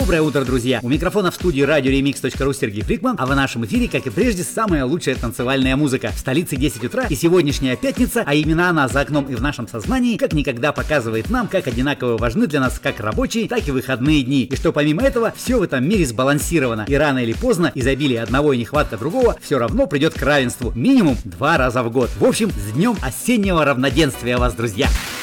Доброе утро, друзья! У микрофона в студии радиоремикс.ру Сергей Фрикман, а в нашем эфире, как и прежде, самая лучшая танцевальная музыка. В столице 10 утра и сегодняшняя пятница, а именно она за окном и в нашем сознании, как никогда показывает нам, как одинаково важны для нас как рабочие, так и выходные дни. И что помимо этого, все в этом мире сбалансировано. И рано или поздно изобилие одного и нехватка другого все равно придет к равенству. Минимум 2 раза в год. В общем, с днем осеннего равноденствия вас, друзья!